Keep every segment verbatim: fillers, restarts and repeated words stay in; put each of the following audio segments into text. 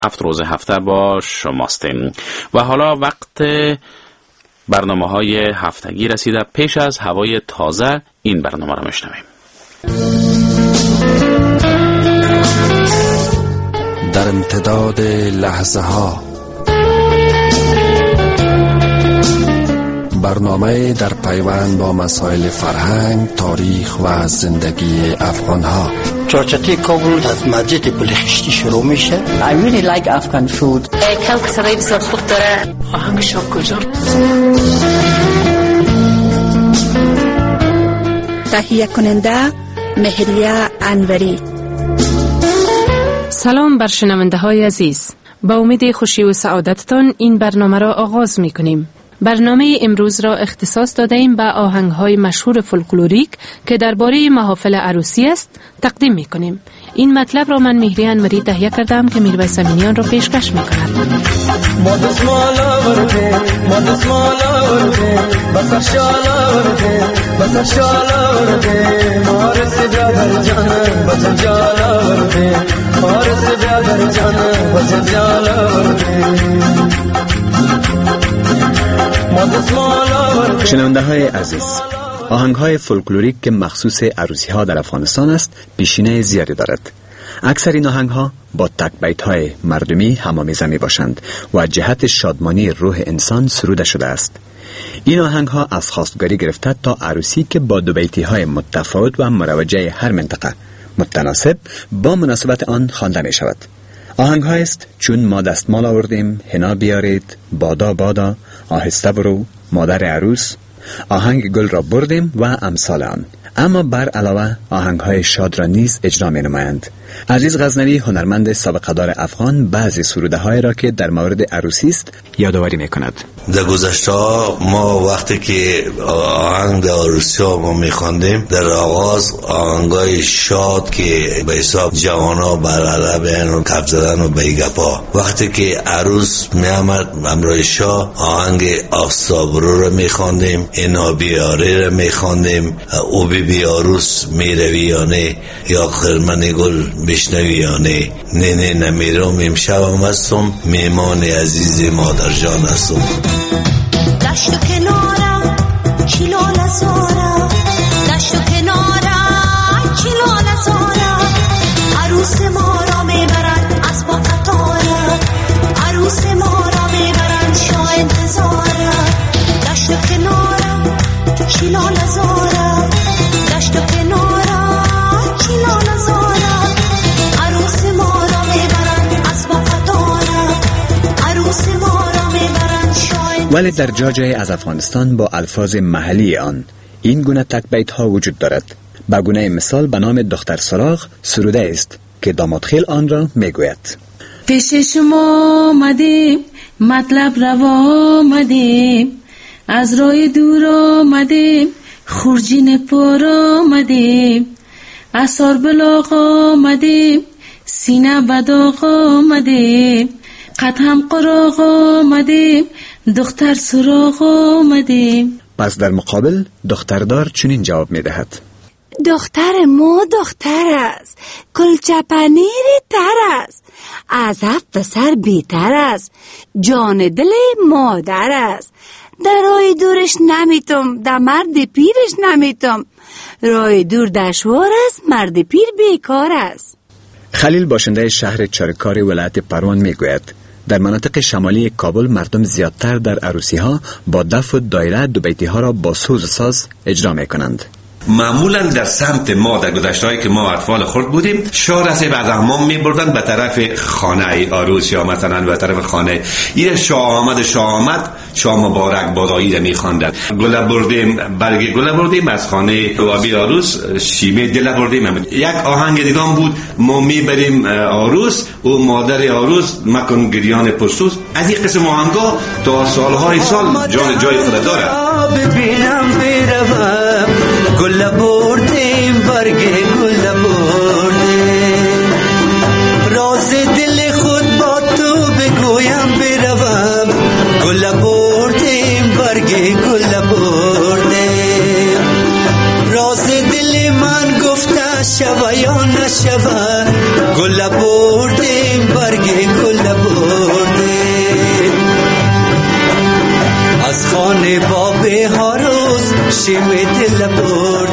هفت روز هفته با شماستیم و حالا وقت برنامه های هفتگی رسیده. پیش از هوای تازه این برنامه را میشنویم. در امتداد لحظه ها، برنامه در پیوند با مسائل فرهنگ، تاریخ و زندگی افغان ها. چارچتی کابل از مسجد بلخشتی شروع میشه. I really like Afghan food. کلک سرای بسیار خوب داره. آهنگ شاکوزار. تهیه کننده مهریه انوری. سلام بر شنونده های عزیز. با امید خوشی و سعادتتان این برنامه را آغاز می کنیم. برنامه امروز را اختصاص داده ایم به آهنگ‌های مشهور فولکلوریک که درباره محافل عروسی است تقدیم می کنیم. این مطلب را من مهریه انوری تهیه کردم که میرویس امینیان را پیشکش می کند. مادس مالا ورده مادس مالا ورده بسر شالا ورده بسر شالا ورده مارس برادر جانه بسر جالا ورده مارس برادر جانه بسر جالا ورده. شنونده های عزیز، آهنگ های فولکلوریک که مخصوص عروسی ها در افغانستان است پیشینه زیادی دارد. اکثر این آهنگ ها با تک بیت های مردمی همامیزه می باشند و جهت شادمانی روح انسان سروده شده است. این آهنگ ها از خواستگاری گرفته تا عروسی که با دو بیتی های متفاوت و مروجه هر منطقه متناسب با مناسبت آن خوانده می شود. آهنگ های است چون ما دستمال آوردیم، حنا بیارید، بادا بادا، آهسته برو، مادر عروس، آهنگ گل را بردیم و امثال آن. اما بر علاوه آهنگ های شاد را نیز اجرا می نمایند. عزیز غزنوی هنرمند سابقه دار افغان بعضی سروده های را که در مورد عروسی است یادآوری می کند. در گذشته ما وقتی که آهنگ در عروسی ها ما می خواندیم، در آغاز آهنگ های شاد که به حساب جوانا برعلا بین و کف زدن و بیگپا، وقتی که عروس می آمد امرای شاه آهنگ آفتابرو را می خواندیم، اینا بیاره را می خواندیم، او بی بی عروس می روی یا نه، یا خرمن گل بشنوی یا نه، نه نه نمیرم امشبم هستم، میمان عزیز مادر جان هستم. دشت و کنارم چیلال زارم، دشت و کنارم چیلال زارم، عروس ما را میبرن از با قطارم، عروس ما را میبرن شاه انتظارم، دشت و کنارم چیلال زارم، دشت و کنارم چیلال زارم، عروس ما را میبرن از با قطارم، عروس ما را میبرن شاه. ولی در جا جای از افغانستان با الفاظ محلی آن این گونه تک بیت ها وجود دارد. به گونه مثال به نام دختر سراغ سروده است که داماد خیل آن را میگوید. پیش شما آمدیم مطلب روا آمدیم، از راه دور آمدیم خورجین پر آمدیم، اثار بلاغ آمدیم سینه بداغ آمدیم، قد هم قراغ آمدیم دختر سراغ آمدیم. پس در مقابل دختردار چنین جواب می دهد: دختر ما دختر است، کلچه پنیر تر است، از هفت پسر بیتر است، جان دل مادر است، در راه دورش نمیتم، در مرد پیرش نمیتم، راه دور دشوار است، مرد پیر بیکار است. خلیل باشنده شهر چارکار ولایت پروان می گوید در مناطق شمالی کابل مردم زیادتر در عروسی ها با دف و دایره دو بیتی ها را با سوز و ساز اجرا می کنند. معمولا در سمت ما در گذشته‌ای که ما اطفال خرد بودیم، شاه را از حمام می‌بردن به طرف خانه عروس یا مثلا به طرف خانه. این شاه آمد شاه آمد شاه مبارک بادایی را می‌خواندند. گل بردیم برگ گل بردیم از خانه وابی عروس، شیمه دل بردیم. یک آهنگ دیگه بود ما می‌بریم عروس و مادر عروس مکن گریان پرسوز. از این قسم آهنگا تا سالهای سال جان جای خود داره. ببینم بروم گل بردیم برگ گل بردیم، راز دل خود با تو بگویم بروم، گل بردیم برگ گل بردیم، راز دل من گفته شوه یا نشوه، گل بردیم برگ گل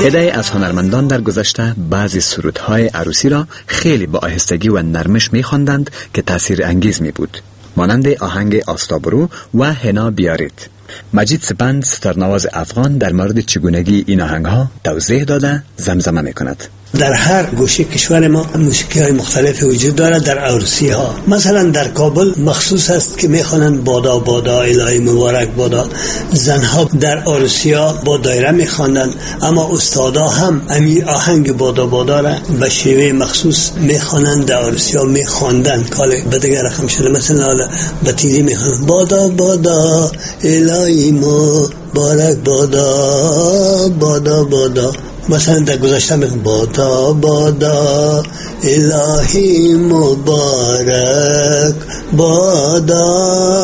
عده‌ای از هنرمندان در گذشته بعضی سرودهای عروسی را خیلی با آهستگی و نرمش می‌خواندند که تأثیر انگیز می بود، مانند آهنگ آستابرو و هنا بیارید. مجید سپند ستارنواز افغان در مورد چگونگی این آهنگ‌ها توضیح داده زمزمه می‌کند. در هر گوشه کشور ما موسیقی های مختلف وجود دارد. در عروسی ها مثلا در کابل مخصوص است که میخوانند بادا بادا الهی مبارک بادا. زنها در عروسی ها با دایره میخواندند، اما استادا هم امی آهنگ بادا بادا را به شیوه مخصوص میخوانند، در عروسی ها میخواندند. کال به دیگر رقم شده، مثلا به تیزی میخوانند بادا بادا الهی مبارک بادا بادا بادا. مثلا در گذشته میگم بادا بادا الهی مبارک بادا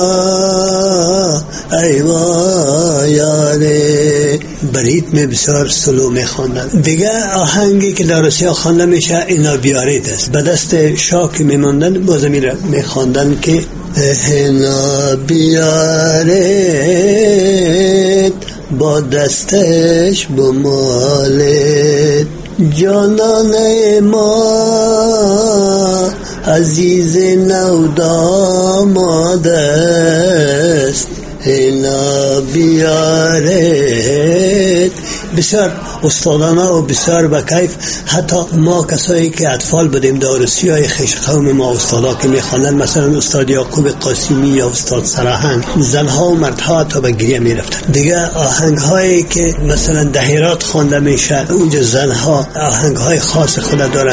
ایوا یاره. برید می بسیار سلو میخواندن. دیگه آهنگی که در روسیه خوانده میشه اینا بیارید است. به دست شاه که میماندن باز میره میخواندن که اینا بیارید با دستش بمالید جانان ما عزیز نو داماد است اینا بیارید. بسیار استادانه و بسیار با کیف. حتی ما کسایی که اطفال بودیم در عروسی های خویش قوم ما استادا که میخوانند، مثلا استاد یعقوب قاسمی یا استاد سراهنگ، زنها و مردها تا به گریه میرفتن. دیگه آهنگ هایی که مثلا دهیرات خوانده میشه اونجا زنها آهنگ های خاص خود دارن.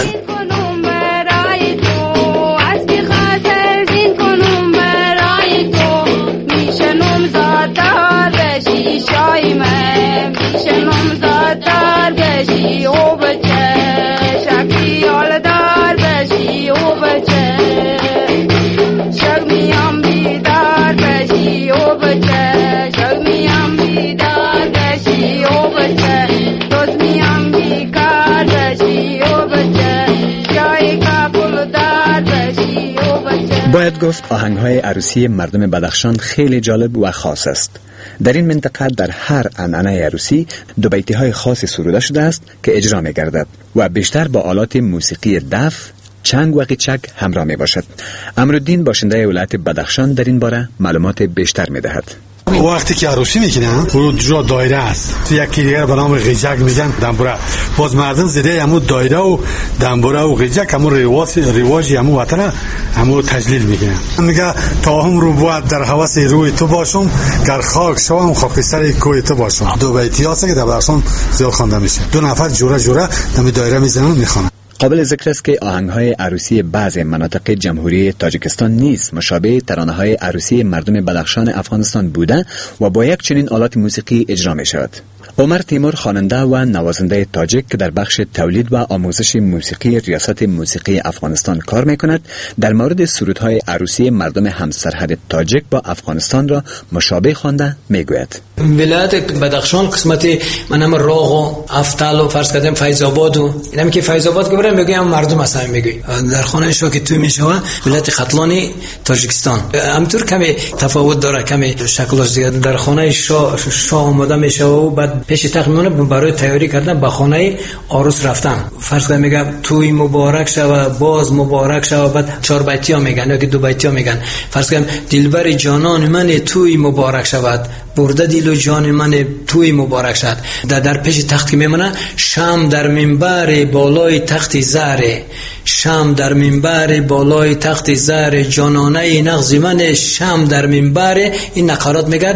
باید گفت آهنگ‌های عروسی مردم بدخشان خیلی جالب و خاص است. در این منطقه در هر عنعنه عروسی دو بیتی‌های خاصی سروده شده است که اجرا می‌گردد و بیشتر با آلات موسیقی دف، چنگ و قیچک همراه میباشد. امرالدین باشنده ولایت بدخشان در این باره معلومات بیشتر می‌دهد. وقتی که عروسی میکنن اون جا دایره است، یکی دیگر به نام قیچک میگن دنبوره. باز مردم زده همون دایره و دنبوره و قیچک همون رواج رواجی همون وطن همون تجلیل میکنن. میگه تا هم رو بود در حواس روی تو باشم، گر خاک شوم خاکستر کوی تو باشم. دو بیتی هست که در بدخشان زیاد خوانده میشه. دو نفر جوره جوره در دایره میزنن میخوانن. قابل ذکر است که آهنگ‌های عروسی بعضی مناطق جمهوری تاجیکستان نیز مشابه ترانه‌های عروسی مردم بدخشان افغانستان بوده و با یک چنین آلات موسیقی اجرا می‌شود. عمر تیمور خواننده و نوازنده تاجیک که در بخش تولید و آموزش موسیقی ریاست موسیقی افغانستان کار می‌کند، در مورد سرودهای عروسی مردم همسرحد تاجیک با افغانستان را مشابه خوانده می‌گوید. ولایت بدخشان قسمت منم راغ و افتال و فرض کردم فیض آباد و اینم که فیض آباد که برام میگم مردم اصلا میگی در خانه شو که تو میشوه ولایت خطلانی تاجیکستان همطور کمی تفاوت داره، کمی شکلش زیاد. در خانه شاه شاه اومده میشه و بعد پیش تخت میمونه برای تیاری کردن به خانه عروس رفتن. فرض کنم میگم توی مبارک شوه، باز مبارک شوه، بعد چهار بیتیا میگن یا که دو بیتیا میگن. فرض کنم دلبر جانان من توی مبارک شود، برده دل و جان من توی مبارک شد. در, در پیش تخت که میمونه شام در منبر بالای تخت زره، شام در منبر بالای تخت زره، جانانه نغز من شام در منبر. این نقرات میگه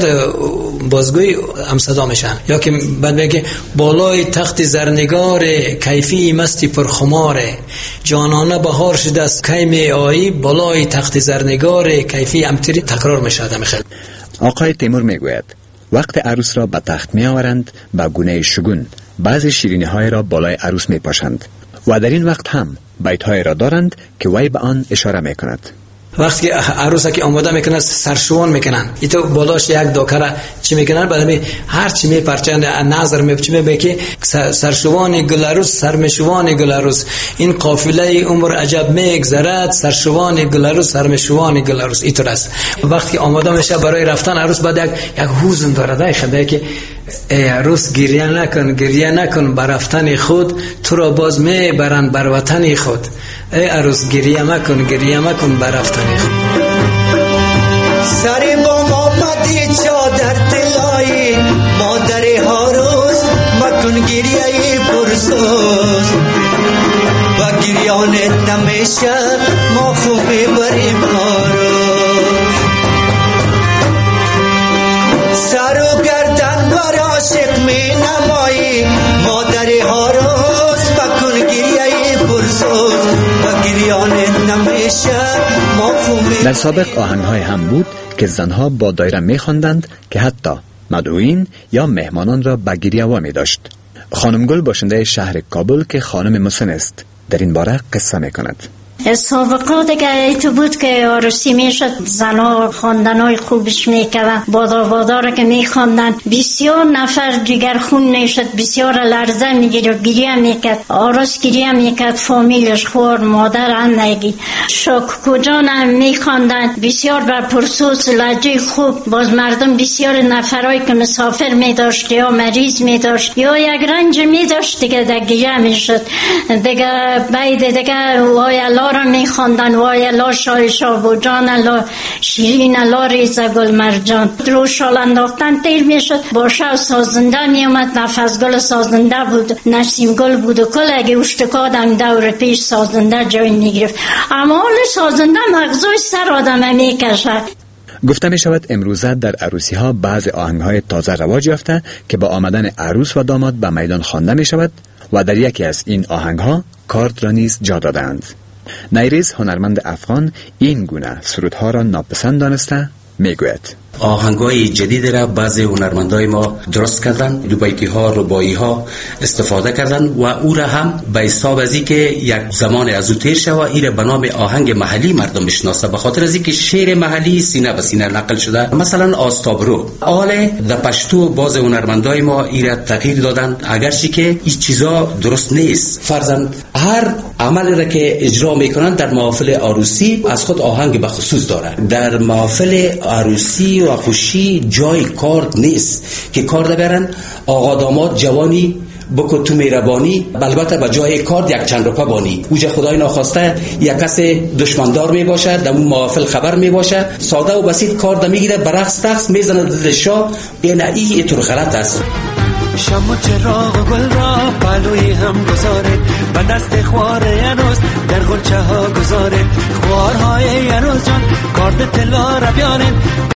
بازگوی هم صدا میشن. یا که بعد میگه بالای تخت زرنگار کیفی مستی پرخماره، جانانه بهار شده است کی می آیی بالای تخت زرنگار کیفی. امتری تکرار میشه. میخواد آقای تیمور میگوید وقت عروس را به تخت می آورند به گونه شگون، بعضی شیرینی های را بالای عروس می پاشند و در این وقت هم بیت های را دارند که وی به آن اشاره می کند. وقتی که عروسا که آماده میکنن سرشوان میکنن، ایتو بالاش یک داکره چی میکنن، بعد می هر چی میپرچند نظر میپچ میگه که سرشوان گلروس سرمشوان گلروس، این قافله عمر عجب میگذرد، سرشوان گلروس سرمشوان گلروس. اینطور است. وقتی آماده میشه برای رفتن عروس بعد یک یک حزن داره، دای خدای که ای عروس گریه نکن، گریه نکن، برفتن خود تو را باز میبرند بر وطن خود. ای عروس گریه مکن، گریه مکن، برفتن خود. سر بام آمدی چادر طلایی، مادر هاروز مکن گریه پرسوز، و گریانت نمیشه ما خوبی بریم هاروز. سر و گردن بر عاشق می نمایی، مادر هاروز مکن گریه پرسوز، و گریانت نمیشه ما خوبی. در سابق آهنگ‌های هم بود که زنها با دایره می‌خواندند که حتی مدعوین یا مهمانان را به گریه وامی داشت. خانم گل باشنده شهر کابل که خانم مسن است در این باره قصه می‌کند. سابقا دیگه ایتو بود که عروسی میشد، زنها خواندنهای خوبش میکردن، بادا بادا را که میخواندن بسیار نفر جگر خون میشد، بسیار لرزه میگیرد، گریه میکرد، عروس گریه میکرد، فامیلش خور مادر اندگی شاکو جان هم میخواندن، بسیار بر پرسوس لهجه خوب. باز مردم بسیار نفرهایی که مسافر میداشت یا مریض میداشت یا یک رنج میداشت دیگه در گریه میشد دیگه. باید دیگه وای الله را میخواندن، وای الله شاه شابو جان، الله شیرین، الله ریزه گل مرجان. رو شال انداختن تیر میشد، باشه سازنده میومد، نفس گل سازنده بود، نسیم گل بود و کل اگه اشتکادم دور پیش سازنده جای میگرفت. اما حال سازنده مغزوی سر آدم میکشد. گفته می شود امروزه در عروسی ها بعض آهنگ های تازه رواج یافته که با آمدن عروس و داماد به میدان خوانده می شود و در یکی از این آهنگ ها کارد را نیز جا دادند. نیریز هنرمند افغان این گونه سرودها را ناپسند دانسته می گوید: آهنگای جدید را بعضی هنرمندای ما درست کردن، دوبیتی ها، ربایی ها استفاده کردن و او را هم به حساب از اینکه یک زمان از او تیر شوه این را به نام آهنگ محلی مردم بشناسه، به خاطر از اینکه شعر محلی سینه به سینه نقل شده. مثلا آستابرو آل د پشتو باز هنرمندای ما این را تغییر دادن، اگرچه که این چیزا درست نیست. فرضاً هر عمل را که اجرا میکنن در محافل عروسی از خود آهنگ به خصوص داره. در محافل عروسی و خوشی جای کارد نیست که کارد برن آقا داماد جوانی بکو تو میربانی، البته به جای کارد یک چند روپه بانی. اوجه خدای ناخواسته یک کس دشمندار می باشه، در اون محافل خبر می باشه، ساده و بسیط کارد میگیره، برقص تخص میزنه دلشا. این ای طور غلط است. شم و چراغ گل را پلوی هم گذاره، و دست خوار ینوز در غلچه ها گذاره، خوارهای ینوز جان کارد طلا را بیارن.